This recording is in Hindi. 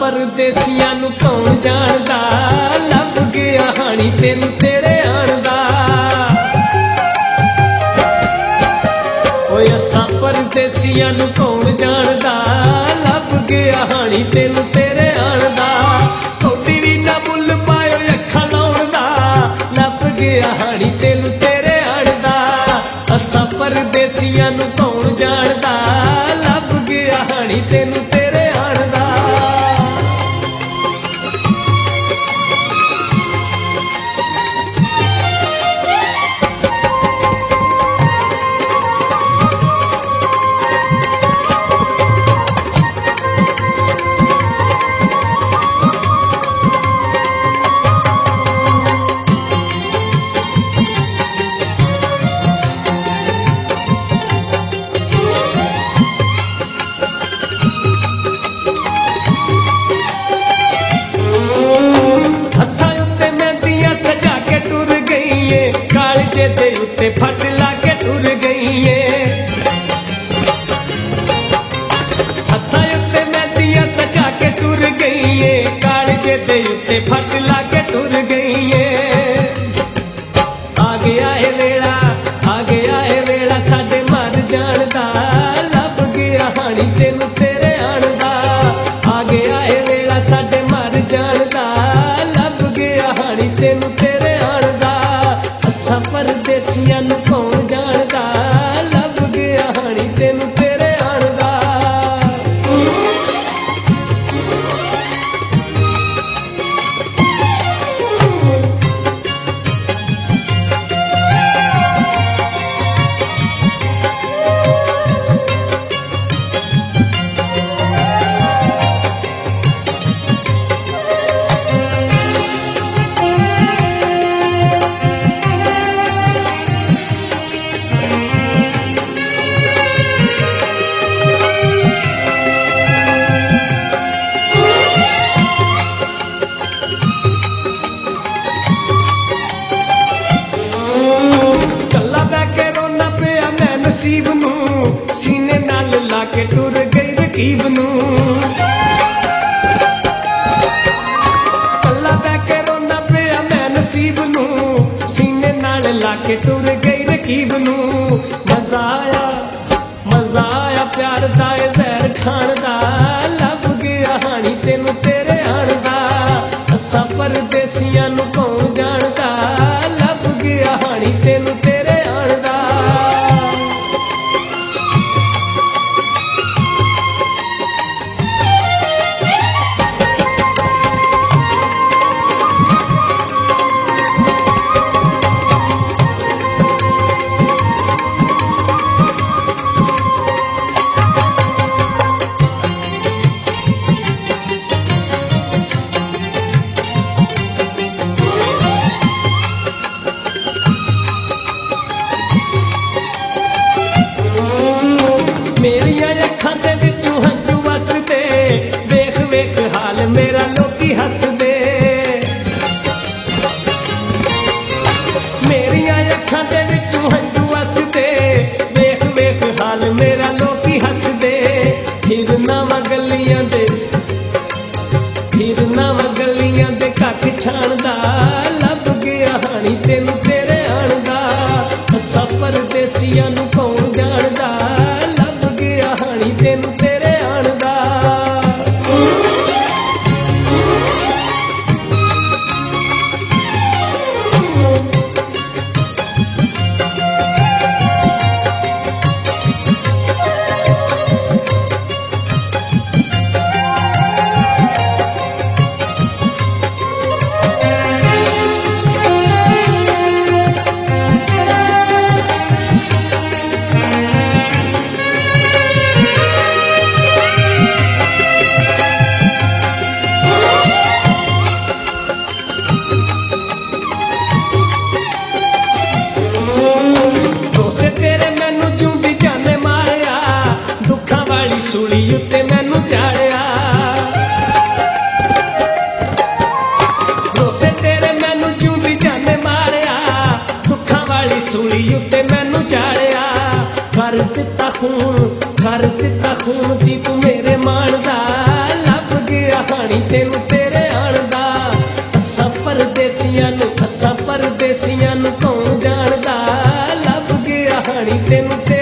परदेसियां नू कौन जानदा, लभ गया हानी तेनू तेरे आण दा। ओए असां परदेसियां नू कौन जानदा, लभ गया हानी तेनू तेरे आण दा। थोड़ी भी ना मुल पायो अखां लाउण दा, लभ गया हानी तेनू तेरे आण दा। असां परदेसियां नू कौन जानदा, लभ गया हानी तेनू तेरे आण दा। कालजे दे उत्ते फट लाके टुर गई है, हत्थां उत्ते मेहंदियां सजा के टुर गई है। कालजे दे उत्ते फट लाके टुर गई है। आ गया है वेला, आ गया है वेला साडे मर जाण दा, लभ गया हानी तेनू तेरे आण दा। आ गया है वेला साडे मर जाण दा, लभ गया हानी तेनू तेरे आण दा। असां परदेसियां नू कौन जानदा, लभ गया हानी तेनू तेरे आण दा। नसीब नू सीने नाल लाके टुर गई रकीब नू, कल्ला बह के रोंदा पिया मैं नसीब नू, सीने नाल लाके टुर गई रकीब नू। मजा आया प्यार दा जहर खाण दा, लभ गया हानी तेनू तेरे आण दा। असां परदेसियां नू कौन जानदा, लभ गया हानी तेनू तेरे आण दा। मेरिया अखां दे विचों हंझू वसदे, वेख वेख हाल मेरा लोकी हसदे। मेरिया अखां दे विचों हंझू वसदे, वेख वेख हाल मेरा लोकी हसदे। फिर नावां गलियां दे कख छाणदा, लभ गया हानी तेनू तेरे आण दा। असां परदेसियां नू कौन जानदा, लभ गया हानी तेनू तेरे आण दा। सूली उत्ते मैनू चाड़िया, रोसे तेरे मैनू जूंदी जाने मारिया। दुखा वाली सूली उत्ते मैनू चाड़िया। कर दिता खून दी तू मेरे मान दा, लभ गया हानी ਹਾਣੀ ਤੈਨੂੰ ਤੇਰੇ ਆਣ ਦਾ। ਅਸਾਂ ਪਰਦੇਸੀਆਂ ਨੂੰ ਕੌਣ ਜਾਣਦਾ, ਲੱਭ ਗਿਆ ਹਾਣੀ ਤੈਨੂੰ